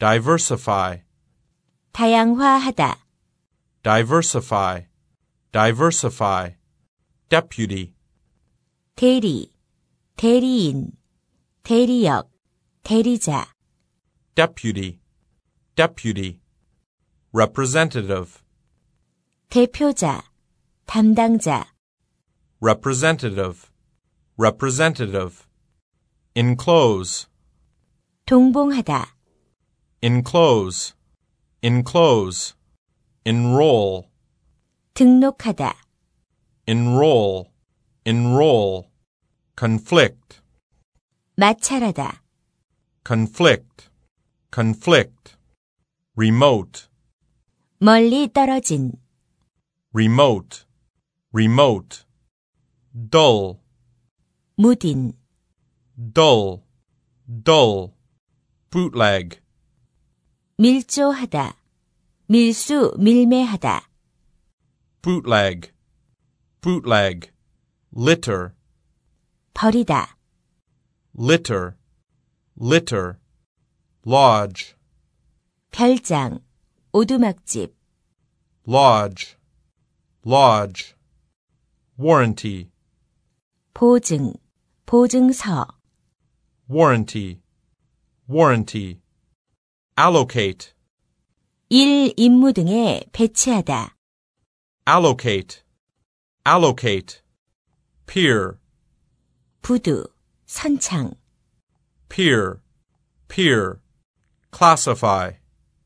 diversify, 다양화하다, diversify, diversify, deputy, 대리, 대리인, 대리역, 대리자, deputy, deputy, representative, 대표자, 담당자, representative, representative, enclose, 동봉하다, enclose, enclose, enroll, 등록하다, enroll, enroll, conflict, 마찰하다, conflict, conflict, remote, 멀리 떨어진, remote, remote, dull, 무딘, dull, dull, bootleg, 밀조하다, 밀수, 밀매하다, bootleg, bootleg, litter, 버리다, litter, litter, lodge, 별장, 오두막집, lodge, lodge, warranty, 보증, 보증서, warranty, warranty, allocate, 일, 임무 등에 배치하다, allocate, allocate, peer, 부두, 선창, peer, peer, classify,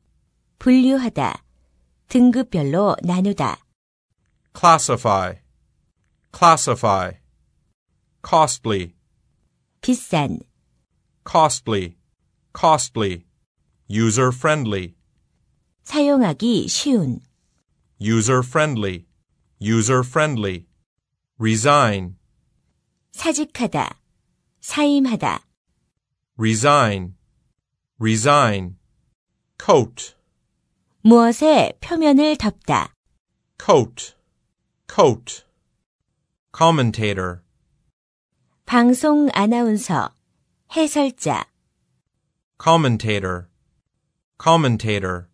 분류하다, 등급별로 나누다, classify, classify, costly, 비싼, costly, costly, user-friendly, 사용하기 쉬운, user-friendly, user-friendly, resign, 사직하다, 사임하다, resign, resign, coat, 무엇의 표면을 덮다, coat, coat, commentator, 방송 아나운서, 해설자, commentator, commentator,